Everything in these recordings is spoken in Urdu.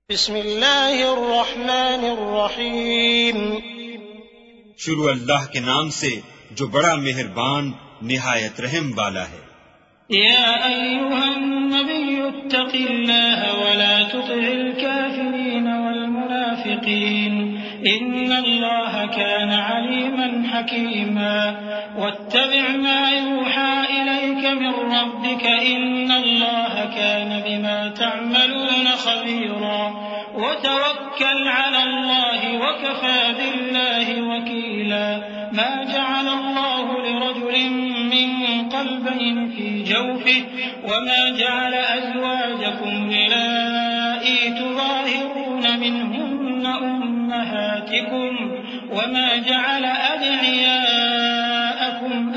بسم اللہ الرحمن الرحیم شروع اللہ کے نام سے جو بڑا مہربان نہایت رحم والا ہے۔ یا ایھا النبی اتق اللہ ولا تطع الکافرین والمنافقین ان اللہ کان علیما حکیما واتبع ما یوحى الیک من ربک ان اللہ کان بما تعملون خبیرا وتوکل علی اللہ وکفى باللہ وکیلا ما جعل اللہ لرجل من قلبین فی جوفه وما جعل أزواجكم اللائي تظاهرون منهن أمهاتكم وما جعل أدعياءكم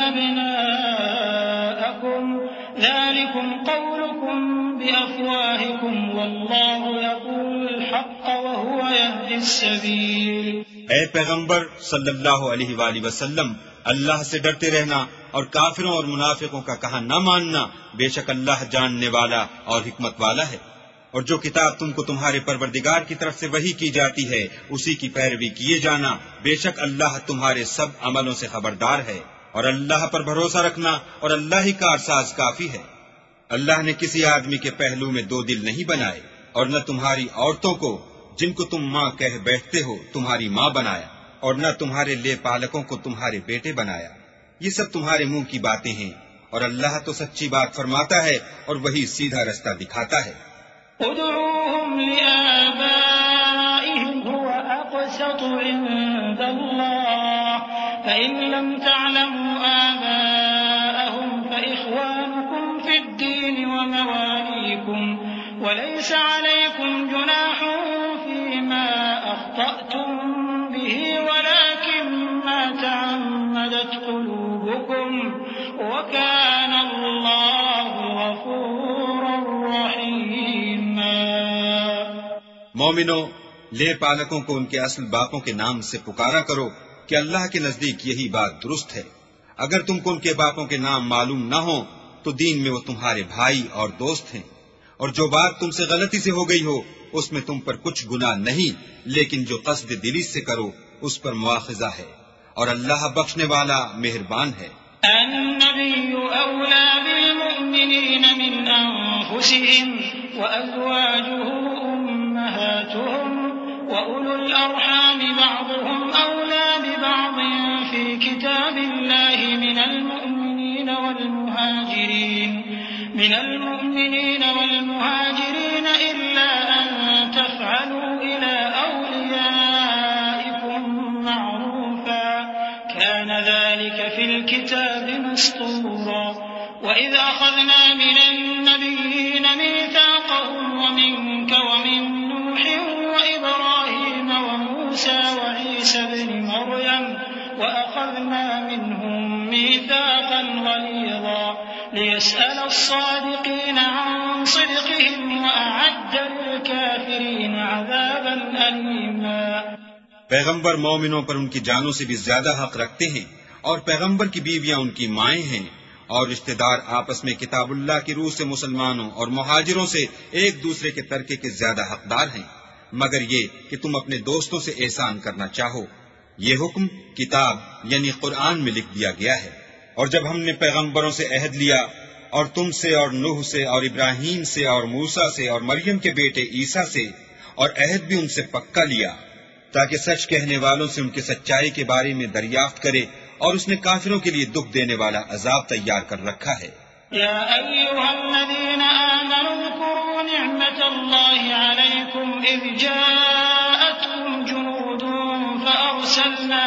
أبناءكم ذلكم قولكم بأفواهكم والله يقول الحق وهو يهدي السبيل۔ اے پیغمبر صلی اللہ علیہ وآلہ وسلم، اللہ سے ڈرتے رہنا اور کافروں اور منافقوں کا کہا نہ ماننا، بے شک اللہ جاننے والا اور حکمت والا ہے۔ اور جو کتاب تم کو تمہارے پروردگار کی طرف سے وحی کی جاتی ہے اسی کی پیروی کیے جانا، بے شک اللہ تمہارے سب عملوں سے خبردار ہے۔ اور اللہ پر بھروسہ رکھنا اور اللہ ہی کارساز کافی ہے۔ اللہ نے کسی آدمی کے پہلو میں دو دل نہیں بنائے، اور نہ تمہاری عورتوں کو جن کو تم ماں کہہ بیٹھتے ہو تمہاری ماں بنایا، اور نہ تمہارے لے پالکوں کو تمہارے بیٹے بنایا۔ یہ سب تمہارے منہ کی باتیں ہیں، اور اللہ تو سچی بات فرماتا ہے اور وہی سیدھا رستہ دکھاتا ہے۔ ادعوهم لآبائهم هو أقسط عند الله فإن لم تعلموا آباءهم فإخوانكم في الدين ومواليكم وليس عليكم جناح فيما أخطأتم به ولكن ما تعمدت قلوبكم وكان الله غفورا رحيما۔ مومنو، لے پالکوں کو ان کے اصل باپوں کے نام سے پکارا کرو کہ اللہ کے نزدیک یہی بات درست ہے۔ اگر تم کو ان کے باپوں کے نام معلوم نہ ہو تو دین میں وہ تمہارے بھائی اور دوست ہیں، اور جو بات تم سے غلطی سے ہو گئی ہو اس میں تم پر کچھ گناہ نہیں، لیکن جو قصد دلی سے کرو اس پر مواخذہ ہے، اور اللہ بخشنے والا مہربان ہے۔ النبي أولى بالمؤمنين من أنفسهم وأزواجه أمهاتهم وأولو الأرحام بعضهم أولى ببعض في كتاب الله من المؤمنين والمهاجرين إلا أن تفعلوا إلى أوليائكم معروفا كان ذلك في الكتاب مسطورا وإذ أخذنا من النبيين ميثاقهم ومنك ومن نوح وإبراهيم وموسى وعيسى ابن مريم وأخذنا منهم ميثاقا غليظا ليسأل الصادقين عن صدقهم وأعد للكافرين عذابا أليما۔ پیغمبر مومنوں پر ان کی جانوں سے بھی زیادہ حق رکھتے ہیں، اور پیغمبر کی بیویاں ان کی مائیں ہیں، اور رشتہ دار آپس میں کتاب اللہ کی روح سے مسلمانوں اور مہاجروں سے ایک دوسرے کے ترکے کے زیادہ حقدار ہیں، مگر یہ کہ تم اپنے دوستوں سے احسان کرنا چاہو۔ یہ حکم کتاب یعنی قرآن میں لکھ دیا گیا ہے۔ اور جب ہم نے پیغمبروں سے عہد لیا، اور تم سے اور نوح سے اور ابراہیم سے اور موسیٰ سے اور مریم کے بیٹے عیسیٰ سے، اور عہد بھی ان سے پکا لیا تاکہ سچ کہنے والوں سے ان کی سچائی کے بارے میں دریافت کرے، اور اس نے کافروں کے لیے دکھ دینے والا عذاب تیار کر رکھا ہے۔ یا ایھا الذین آمنوا اذکروا نعمت اللہ علیکم اذ جاءتکم جنود فأرسلنا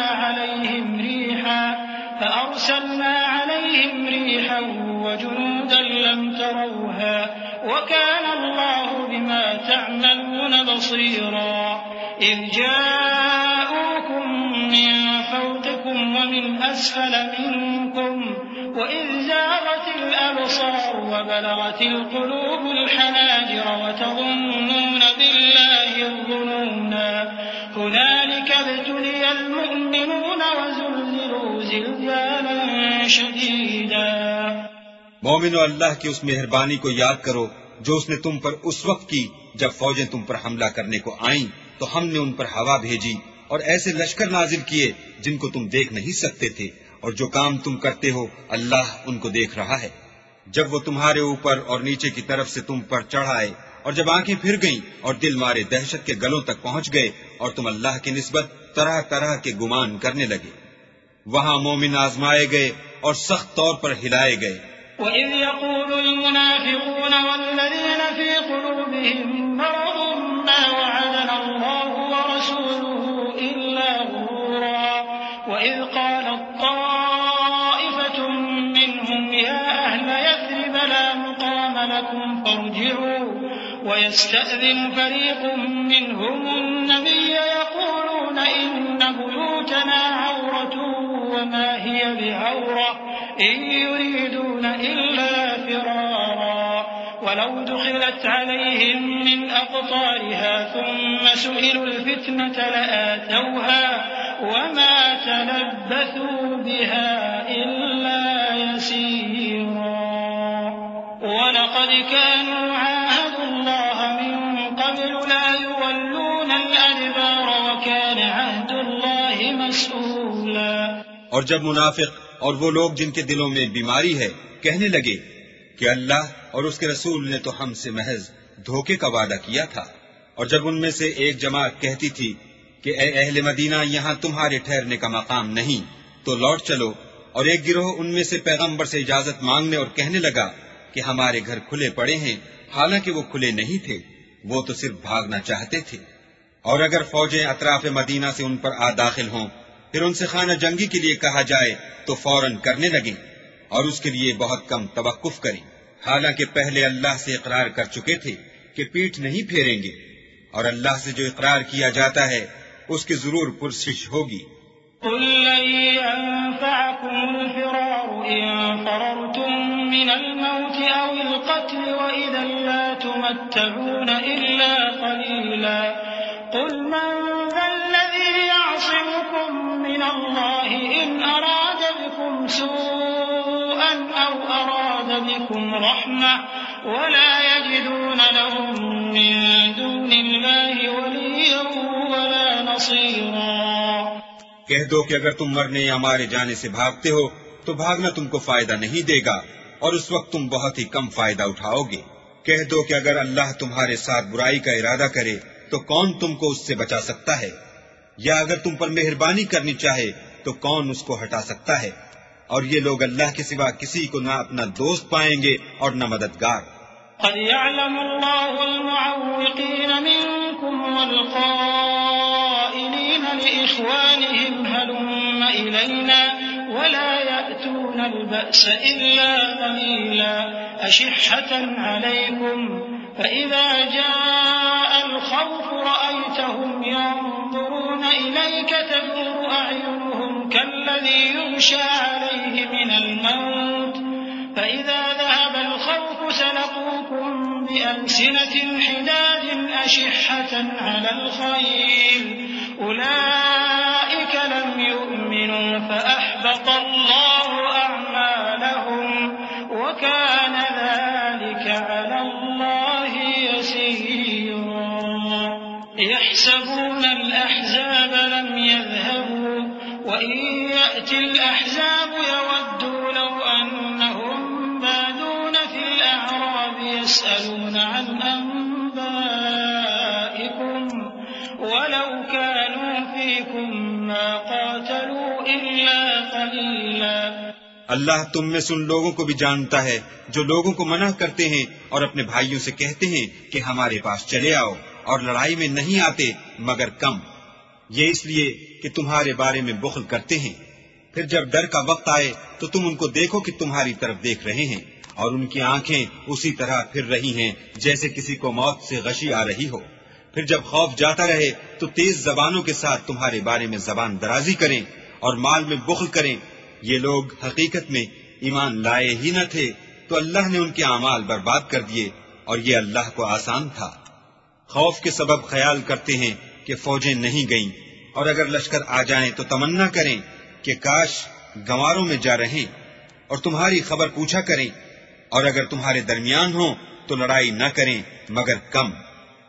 عليهم ريحا وجنودا لم تروها وكان الله بما تعملون بصيرا إذ جاءوكم من فوقكم ومن أسفل منكم وإذ زاغت الأبصار وبلغت القلوب الحناجر وتظنون بالله الظنونا هنالك ابتلي المؤمنون وزلزلوا زلزالا شديدا۔ مومنو، اللہ کی اس مہربانی کو یاد کرو جو اس نے تم پر اس وقت کی جب فوجیں تم پر حملہ کرنے کو آئیں تو ہم نے ان پر ہوا بھیجی اور ایسے لشکر نازل کیے جن کو تم دیکھ نہیں سکتے تھے، اور جو کام تم کرتے ہو اللہ ان کو دیکھ رہا ہے۔ جب وہ تمہارے اوپر اور نیچے کی طرف سے تم پر چڑھ آئے، اور جب آنکھیں پھر گئیں اور دل مارے دہشت کے گلوں تک پہنچ گئے اور تم اللہ کی نسبت طرح طرح کے گمان کرنے لگے، وہاں مومن آزمائے گئے اور سخت طور پر ہلائے گئے۔ وَإِذْ يَقُولُ الْمُنَافِقُونَ وَالَّذِينَ فِي قُلُوبِهِم مَّرَضٌ مَّا وَعَدَنَا اللَّهُ وَرَسُولُهُ إِلَّا غُرُورًا وَإِذْ قَالَت طَّائِفَةٌ مِّنْهُمْ يَا أَهْلَ يَثْرِبَ لَا مُقَامَ لَكُمْ فَارْجِعُوا وَيَسْتَأْذِنُ فَرِيقٌ مِّنْهُمُ النَّبِيَّ يَقُولُونَ إِنَّ بُيُوتَنَا عَوْرَةٌ وَمَا هِيَ بِعَوْرَةٍ إِن يُرِيدُونَ إِلَّا فِرَارًا وَلَوْ دُخِلَتْ عَلَيْهِم مِّنْ أَقْطَارِهَا ثُمَّ سُئِلُوا الْفِتْنَةَ لَآتَوْهَا وَمَا تَلَبَّثُوا بِهَا إِلَّا يَسِيرًا وَلَقَدْ كَانُوا عَاهَدُوا اللَّهَ مِن قَبْلُ لَا يُوَلُّونَ الْأَدْبَارَ وَكَانَ عَهْدُ اللَّهِ مَسْئُولًا۔ اور جب منافق اور وہ لوگ جن کے دلوں میں بیماری ہے کہنے لگے کہ اللہ اور اس کے رسول نے تو ہم سے محض دھوکے کا وعدہ کیا تھا، اور جب ان میں سے ایک جماعت کہتی تھی کہ اے اہل مدینہ یہاں تمہارے ٹھہرنے کا مقام نہیں تو لوٹ چلو، اور ایک گروہ ان میں سے پیغمبر سے اجازت مانگنے اور کہنے لگا کہ ہمارے گھر کھلے پڑے ہیں، حالانکہ وہ کھلے نہیں تھے، وہ تو صرف بھاگنا چاہتے تھے۔ اور اگر فوجیں اطراف مدینہ سے ان پر آ داخل ہوں پھر ان سے خانہ جنگی کے لیے کہا جائے تو فوراً کرنے لگیں اور اس کے لیے بہت کم توقف کریں، حالانکہ پہلے اللہ سے اقرار کر چکے تھے کہ پیٹھ نہیں پھیریں گے، اور اللہ سے جو اقرار کیا جاتا ہے اس کی ضرور پرسش ہوگی۔ قُل لَّن يَنفَعَكُمُ الْفِرَارُ إِن فَرَرْتُم مِّنَ الْمَوْتِ أَوِ الْقَتْلِ وَإِذًا لَّا تُمَتَّعُونَ إِلَّا قَلِيلًا قُلْ مَن ذَا الَّذِي يَعْصِمُكُم مِّنَ اللَّهِ إِنْ أَرَادَ بِكُمْ سُوءًا أَوْ أَرَادَ بِكُمْ رَحْمَةً وَلَا يَجِدُونَ لَهُم مِّن دُونِ اللَّهِ وَلِيًّا وَلَا نَصِيرًا۔ کہہ دو کہ اگر تم مرنے یا مارے جانے سے بھاگتے ہو تو بھاگنا تم کو فائدہ نہیں دے گا، اور اس وقت تم بہت ہی کم فائدہ اٹھاؤ گے۔ کہہ دو کہ اگر اللہ تمہارے ساتھ برائی کا ارادہ کرے تو کون تم کو اس سے بچا سکتا ہے، یا اگر تم پر مہربانی کرنی چاہے تو کون اس کو ہٹا سکتا ہے، اور یہ لوگ اللہ کے سوا کسی کو نہ اپنا دوست پائیں گے اور نہ مددگار۔ قد يعلم الله المعوقين منكم والقائلين لإخوانهم هلم إلينا ولا يأتون البأس إلا قليلا أشحة عليكم فإذا جاء الخوف رأيتهم ينظرون إليك تدور أعينهم كالذي يغشى عليه من الموت فإذا ذهب الخوف سلقوكم بألسنة حداد أشحة على الخير أولئك لم يؤمنوا فأحبط الله أعمالهم وكان ذلك على الله يسيرا يحسبون الأحزاب لم يذهبوا وإن يأتي الأحزاب يودوا لو أنهم بادون في الأعراب يسألون عن أنبائكم ولو كانوا فيكم ما قاتلوا إلا قليلا۔ اللہ تم میں سے ان لوگوں کو بھی جانتا ہے جو لوگوں کو منع کرتے ہیں اور اپنے بھائیوں سے کہتے ہیں کہ ہمارے پاس چلے آؤ، اور لڑائی میں نہیں آتے مگر کم، یہ اس لیے کہ تمہارے بارے میں بخل کرتے ہیں۔ پھر جب ڈر کا وقت آئے تو تم ان کو دیکھو کہ تمہاری طرف دیکھ رہے ہیں، اور ان کی آنکھیں اسی طرح پھر رہی ہیں جیسے کسی کو موت سے غشی آ رہی ہو۔ پھر جب خوف جاتا رہے تو تیز زبانوں کے ساتھ تمہارے بارے میں زبان درازی کریں اور مال میں بخل کریں۔ یہ لوگ حقیقت میں ایمان لائے ہی نہ تھے تو اللہ نے ان کے اعمال برباد کر دیے، اور یہ اللہ کو آسان تھا۔ خوف کے سبب خیال کرتے ہیں کہ فوجیں نہیں گئیں، اور اگر لشکر آ جائیں تو تمنا کریں کہ کاش گنواروں میں جا رہیں اور تمہاری خبر پوچھا کریں، اور اگر تمہارے درمیان ہوں تو لڑائی نہ کریں مگر کم،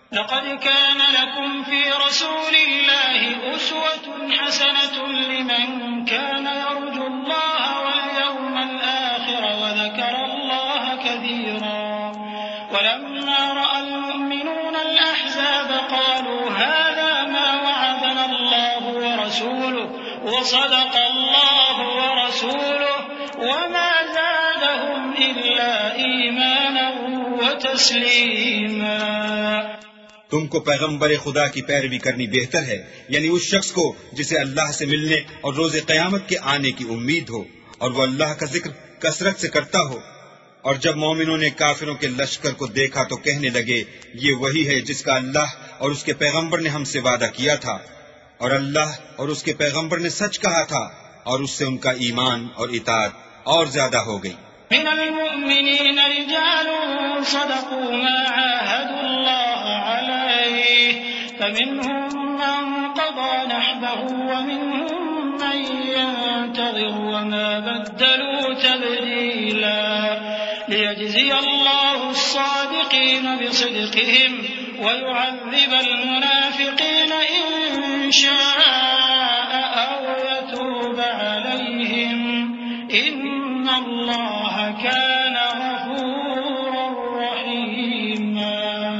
لقد كان لكم في رسول الله أسوة حسنة لمن كان يرجو الله واليوم الآخر وذكر الله كثيرا ولما رأى المؤمنون الأحزاب قالوا هذا ما وعدنا الله ورسوله وصدق الله ورسوله وما زادهم إلا إيمانا وتسليما۔ تم کو پیغمبر خدا کی پیروی کرنی بہتر ہے، یعنی اس شخص کو جسے اللہ سے ملنے اور روز قیامت کے آنے کی امید ہو اور وہ اللہ کا ذکر کثرت سے کرتا ہو۔ اور جب مومنوں نے کافروں کے لشکر کو دیکھا تو کہنے لگے یہ وہی ہے جس کا اللہ اور اس کے پیغمبر نے ہم سے وعدہ کیا تھا، اور اللہ اور اس کے پیغمبر نے سچ کہا تھا، اور اس سے ان کا ایمان اور اطاعت اور زیادہ ہو گئی۔ من المؤمنین رجال صدقوا ما عاهدوا الله عليه فمنهم من قضى نحبه ومنهم من ينتظر وما بدلوا تبديلا ليجزي الله الصادقين بصدقهم ويعذب المنافقين إن شاء أو يتوب عليهم إن الله كان غفورا رحيما۔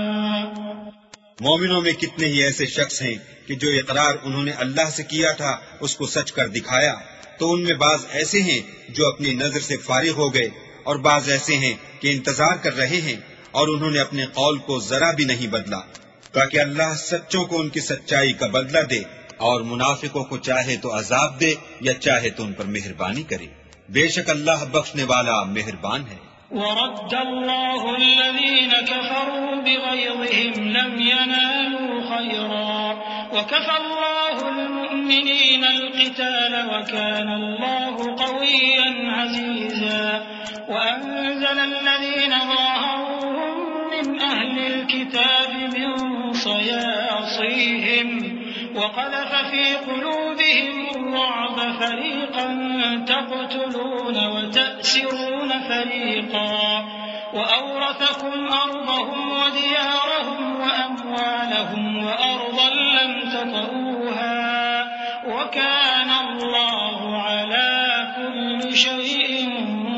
مومنوں میں کتنے ہی ایسے شخص ہیں کہ جو اقرار انہوں نے اللہ سے کیا تھا اس کو سچ کر دکھایا، تو ان میں بعض ایسے ہیں جو اپنی نظر سے فارغ ہو گئے اور بعض ایسے ہیں کہ انتظار کر رہے ہیں اور انہوں نے اپنے قول کو ذرا بھی نہیں بدلا، تاکہ اللہ سچوں کو ان کی سچائی کا بدلہ دے اور منافقوں کو چاہے تو عذاب دے یا چاہے تو ان پر مہربانی کرے۔ بے شک اللہ بخشنے والا مہربان ہے۔ ورد الله الذين كفروا بغيظهم لم ينالوا خيرا وكفى الله المؤمنين القتال وكان الله قويا عزيزا وأنزل الذين ظاهروهم من أهل الكتاب من صياصيهم وقذف في قلوبهم الرعب فريقا تقتلون وتأسرون فريقا وأورثكم أرضهم وديارهم وأموالهم وأرضا لم تطئوها وكان الله على كل شيء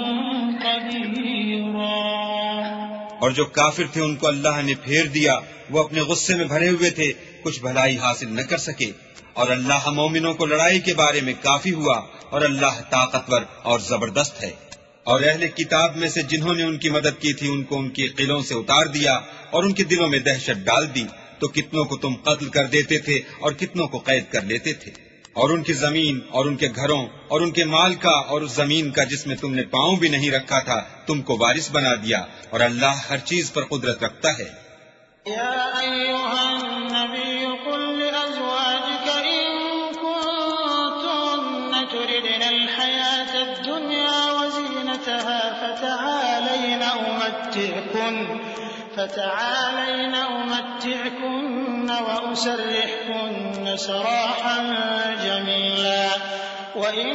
قديرا۔ اور جو کافر تھے ان کو اللہ نے پھیر دیا، وہ اپنے غصے میں بھرے ہوئے تھے، کچھ بھلائی حاصل نہ کر سکے، اور اللہ مومنوں کو لڑائی کے بارے میں کافی ہوا، اور اللہ طاقتور اور زبردست ہے۔ اور اہل کتاب میں سے جنہوں نے ان کی مدد کی تھی ان کو ان کے قلعوں سے اتار دیا اور ان کے دلوں میں دہشت ڈال دی، تو کتنوں کو تم قتل کر دیتے تھے اور کتنوں کو قید کر لیتے تھے، اور ان کی زمین اور ان کے گھروں اور ان کے مال کا اور اس زمین کا جس میں تم نے پاؤں بھی نہیں رکھا تھا تم کو وارث بنا دیا، اور اللہ ہر چیز پر قدرت رکھتا ہے۔ يا أيها النبي قل لأزواجك إن كنتن تردن الحياة الدنيا وزينتها فتعالين أمتعكن وأسرحكن سراحا جميلا وإن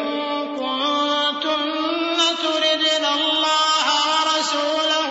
كنتن تردن الله ورسوله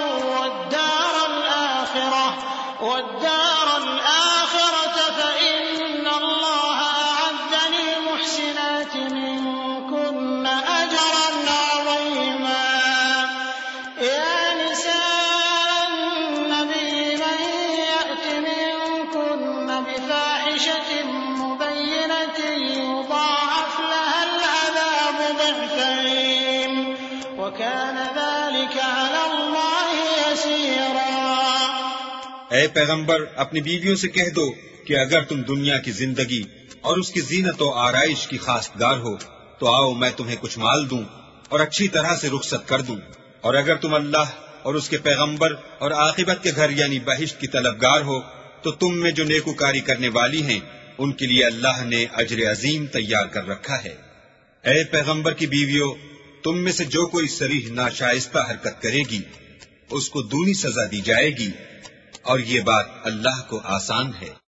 والدار الآخرة فإن الله أعد للمحسنات منكن أجرا عظيما يا نساء النبي من يأت منكن بفاحشة مبينة يضاعف لها العذاب ضعفين وكان ذلك على الله يسيرا۔ اے پیغمبر اپنی بیویوں سے کہہ دو کہ اگر تم دنیا کی زندگی اور اس کی زینت و آرائش کی خواستگار ہو تو آؤ میں تمہیں کچھ مال دوں اور اچھی طرح سے رخصت کر دوں، اور اگر تم اللہ اور اس کے پیغمبر اور عاقبت کے گھر یعنی بہشت کی طلبگار ہو تو تم میں جو نیکوکاری کرنے والی ہیں ان کے لیے اللہ نے اجر عظیم تیار کر رکھا ہے۔ اے پیغمبر کی بیویوں، تم میں سے جو کوئی صریح ناشائستہ حرکت کرے گی اس کو دونی سزا دی جائے گی، اور یہ بات اللہ کو آسان ہے۔